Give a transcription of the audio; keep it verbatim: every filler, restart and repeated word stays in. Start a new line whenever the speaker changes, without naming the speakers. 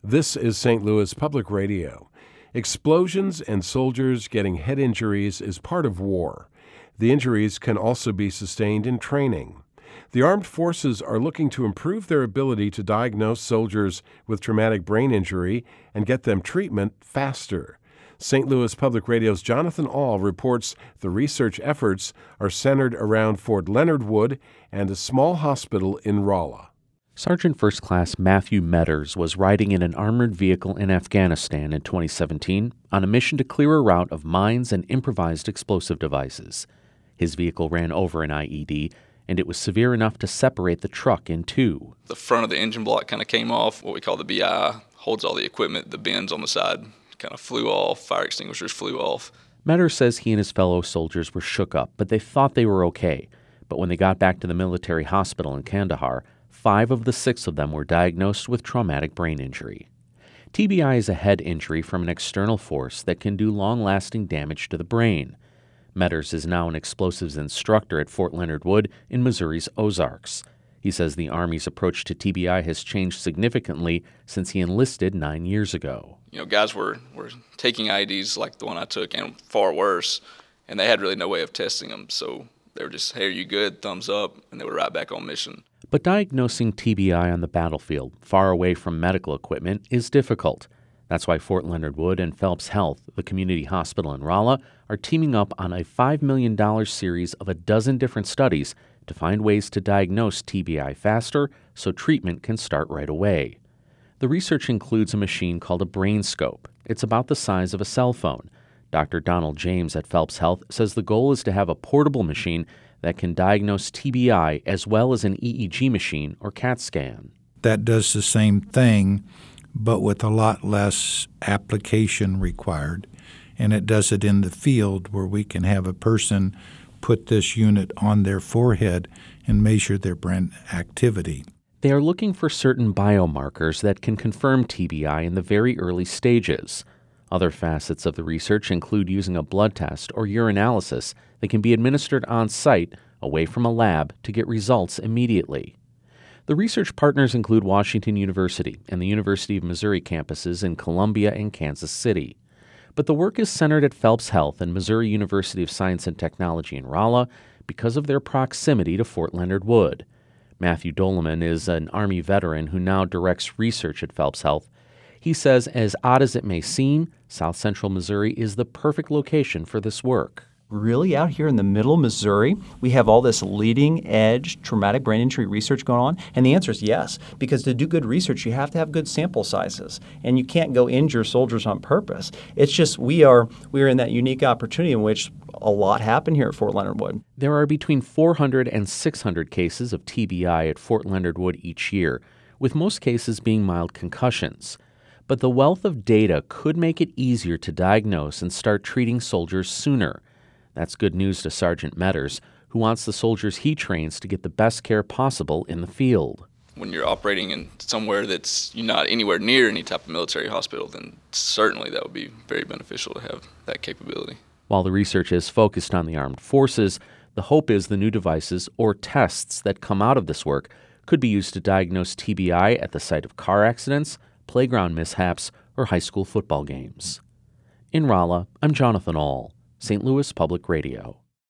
This is Saint Louis Public Radio. Explosions and soldiers getting head injuries is part of war. The injuries can also be sustained in training. The armed forces are looking to improve their ability to diagnose soldiers with traumatic brain injury and get them treatment faster. Saint Louis Public Radio's Jonathan Ahl reports the research efforts are centered around Fort Leonard Wood and a small hospital in Rolla.
Sergeant First Class Matthew Metters was riding in an armored vehicle in Afghanistan in twenty seventeen on a mission to clear a route of mines and improvised explosive devices. His vehicle ran over an I E D, and it was severe enough to separate the truck in two.
The front of the engine block kind of came off. What we call the B I holds all the equipment. The bins on the side kind of flew off. Fire extinguishers flew off.
Metters says he and his fellow soldiers were shook up, but they thought they were okay. But when they got back to the military hospital in Kandahar, five of the six of them were diagnosed with traumatic brain injury. T B I is a head injury from an external force that can do long-lasting damage to the brain. Metters is now an explosives instructor at Fort Leonard Wood in Missouri's Ozarks. He says the Army's approach to T B I has changed significantly since he enlisted nine years ago.
You know, guys were, were taking I E Ds like the one I took and far worse, and they had really no way of testing them. So they were just, hey, are you good? Thumbs up, and they were right back on mission.
But diagnosing T B I on the battlefield, far away from medical equipment, is difficult. That's why Fort Leonard Wood and Phelps Health, the community hospital in Rolla, are teaming up on a five million dollars series of a dozen different studies to find ways to diagnose T B I faster so treatment can start right away. The research includes a machine called a BrainScope. It's about the size of a cell phone. Doctor Donald James at Phelps Health says the goal is to have a portable machine that can diagnose T B I as well as an E E G machine or CAT scan.
That does the same thing, but with a lot less application required. And it does it in the field where we can have a person put this unit on their forehead and measure their brain activity.
They are looking for certain biomarkers that can confirm T B I in the very early stages. Other facets of the research include using a blood test or urinalysis that can be administered on-site, away from a lab, to get results immediately. The research partners include Washington University and the University of Missouri campuses in Columbia and Kansas City. But the work is centered at Phelps Health and Missouri University of Science and Technology in Rolla because of their proximity to Fort Leonard Wood. Matthew Doloman is an Army veteran who now directs research at Phelps Health. He says, as odd as it may seem, South Central Missouri is the perfect location for this work.
Really, out here in the middle of Missouri, we have all this leading-edge traumatic brain injury research going on? And the answer is yes, because to do good research, you have to have good sample sizes, and you can't go injure soldiers on purpose. It's just we are we are in that unique opportunity in which a lot happened here at Fort Leonard Wood.
There are between four hundred and six hundred cases of T B I at Fort Leonard Wood each year, with most cases being mild concussions. But the wealth of data could make it easier to diagnose and start treating soldiers sooner. That's good news to Sergeant Metters, who wants the soldiers he trains to get the best care possible in the field.
When you're operating in somewhere that's you're not anywhere near any type of military hospital, then certainly that would be very beneficial to have that capability.
While the research is focused on the armed forces, the hope is the new devices or tests that come out of this work could be used to diagnose T B I at the site of car accidents, playground mishaps, or high school football games. In Rolla, I'm Jonathan Ahl, Saint Louis Public Radio.